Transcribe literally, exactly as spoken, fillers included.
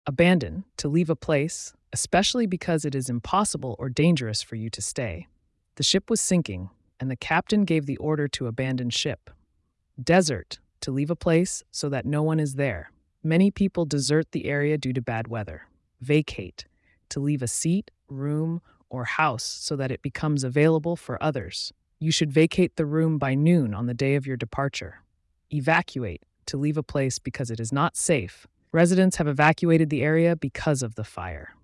Abandon, to leave a place, especially because it is impossible or dangerous for you to stay. The ship was sinking, and the captain gave the order to abandon ship. Desert, to leave a place so that no one is there. Many people desert the area due to bad weather. Vacate, to leave a seat, room, or house so that it becomes available for others. You should vacate the room by noon on the day of your departure. Evacuate, to leave a place because it is not safe. Residents have evacuated the area because of the fire.